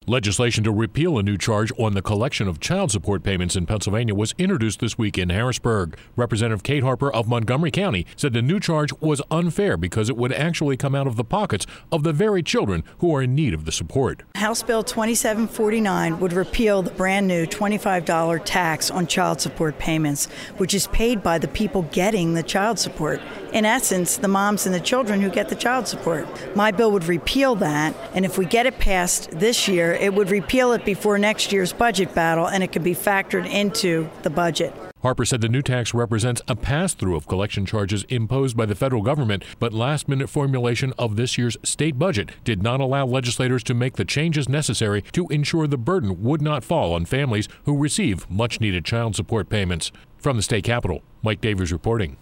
Legislation to repeal a new charge on the collection of child support payments in Pennsylvania was introduced this week in Harrisburg. Representative Kate Harper of Montgomery County said the new charge was unfair because it would actually come out of the pockets of the very children who are in need of the support. House Bill 2749 would repeal the brand new $25 tax on child support payments, which is paid by the people getting the child support. In essence, the moms and the children who get the child support. My bill would repeal that, and if we get it passed this year, it would repeal it before next year's budget battle, and it could be factored into the budget. Harper said the new tax represents a pass-through of collection charges imposed by the federal government, but last-minute formulation of this year's state budget did not allow legislators to make the changes necessary to ensure the burden would not fall on families who receive much-needed child support payments. From the state capitol, Mike Davies reporting.